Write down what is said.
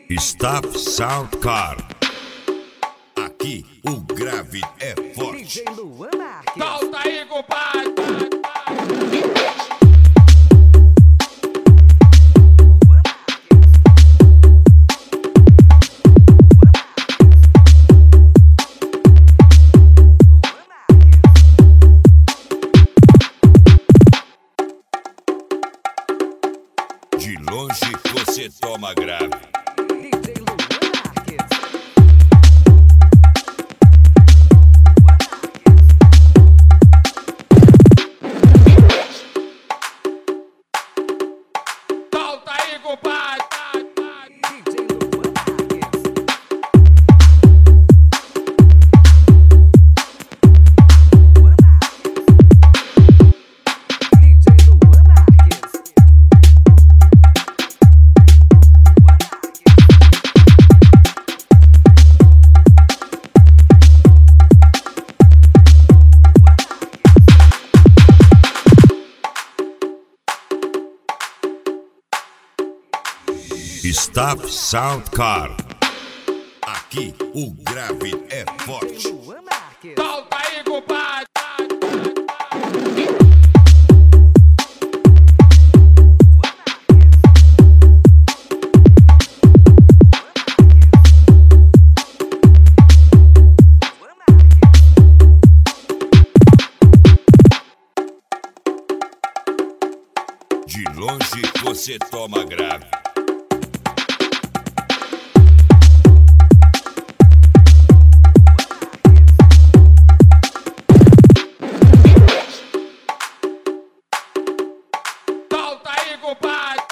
Staff Sound Car. Aqui o grave é forte. DJ Luan Marques. Solta aí, compadre. De longe você toma grave. DJ Luan Marques. Solta aí, compadre. DJ Luan Marques. DJ Luan Marques. Staff Sound Car. Aqui o grave é forte. Luan Marques. Solta aí, compadre. De longe você toma grave. Solta aí, compadre.